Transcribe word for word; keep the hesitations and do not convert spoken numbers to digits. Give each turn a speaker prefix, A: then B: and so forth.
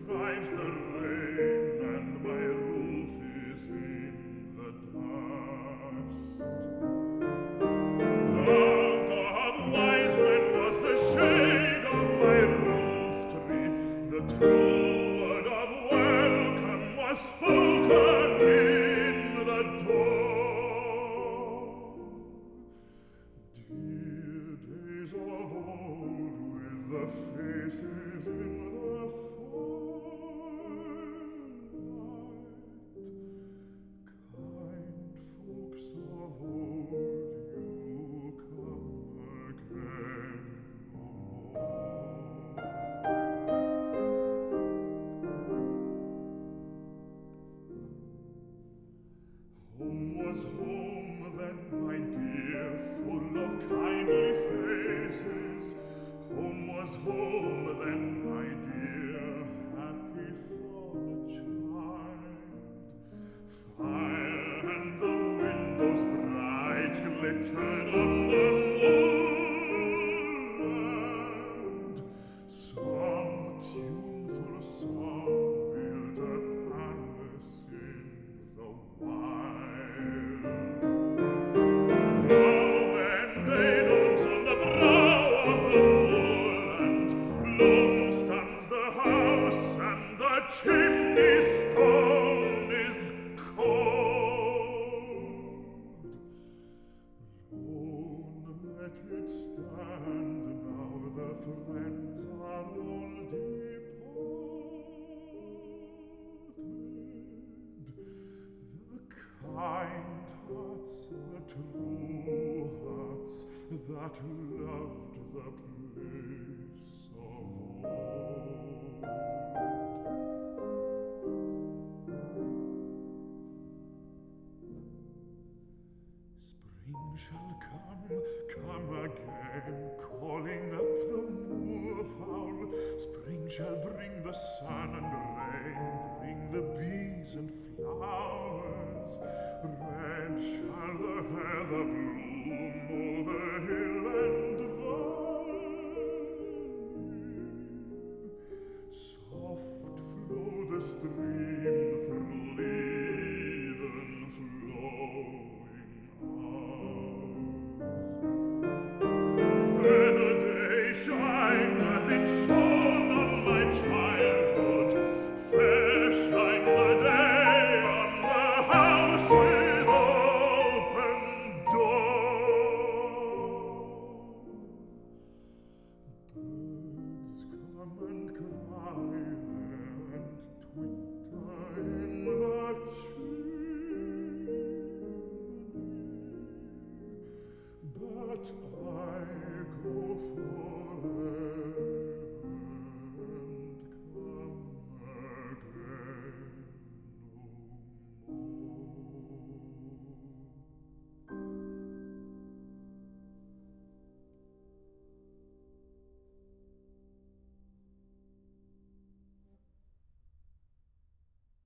A: drives the rain, and my roof is in the dust. Loved of wise men was the shade of my roof tree, the true word of welcome was spoken in the dawn. Dear days of old, with the faces in the firelight, kind folks of old, you come again no more. Home was home then, my dear, full of kindly faces. Home was home then, my dear, happy for the child. Fire and the windows bright glittered on the moorland. Some tuneful song built a palace in the wild. Now when day dawns on the brow of the moorland, lone stands the house and the chimney stone is cold. Lone let it stand, now the friends are all departed. The kind hearts, the true hearts that loved the place of old. Spring shall come, come again, calling up the moorfowl. Spring shall bring the sun and rain, bring the bees and flowers. Red shall the heather bloom over hill and valley. Soft flow the stream